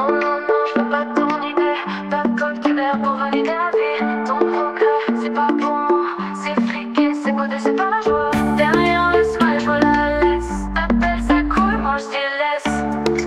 Non, non, non, je veux pas ton idée. Pas de code QR pour valider la vie. Ton progrès, c'est pas pour moi. C'est friqué, c'est beauté, c'est pas la joie. Derrière le smile, je me la laisse. Appelle ça cool, moi je dis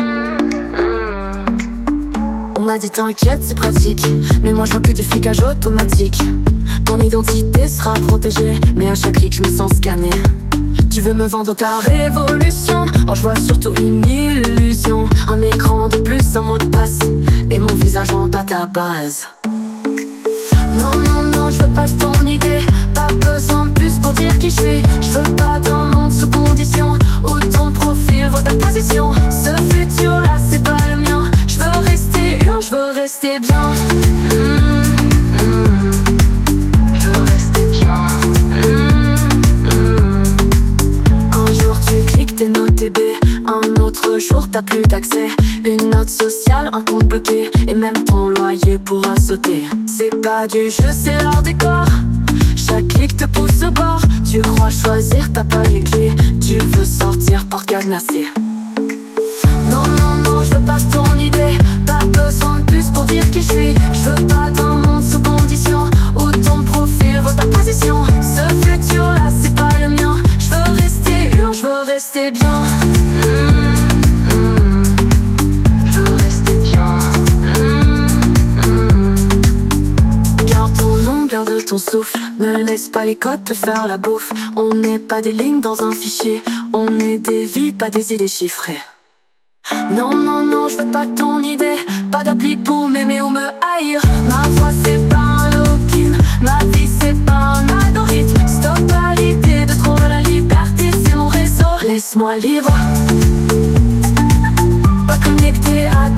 laisse. On m'a dit t'inquiète, c'est pratique. Mais moi je veux que du flicage automatique. Ton identité sera protégée, mais à chaque clic je me sens scanné. Tu veux me vendre ta révolution? Oh, je vois surtout une illusion. Un écran de plus, un mot de passe, et mon visage en database. Non, non, non, je veux pas ton idée. Pas besoin de plus pour dire qui je suis. Je veux pas d'un monde sous condition où ton profil vaut ta position. Ce futur-là, c'est pas le mien. Je veux rester humain, je veux rester bien. Je veux rester bien. Un jour tu cliques, t'es noté B. Un autre jour t'as plus d'accès. Une note sociale, un compte bloqué, et même ton loyer pourra sauter. C'est pas du jeu, c'est leur décor. Chaque clic te pousse au bord. Tu crois choisir, t'as pas les clés. Tu veux sortir par cadenassé. Non, non, non, je veux pas ton idée. Pas besoin de plus pour dire qui je suis. Je veux pas d'un monde sous condition où ton profil vaut ta position. Ce futur-là, c'est pas le mien. Je veux rester humain, je veux rester bien. Je veux rester bien. Garde ton nom, garde ton souffle. Ne laisse pas les codes te faire la bouffe. On n'est pas des lignes dans un fichier. On est des vies, pas des idées chiffrées. Non, non, non, je veux pas ton idée. Pas d'appli pour m'aimer ou me haïr. Ma voix c'est pas un login. Ma vie c'est pas un algorithme. Stop à l'idée de trouver la liberté, c'est mon réseau. Laisse-moi libre. Pas connecté à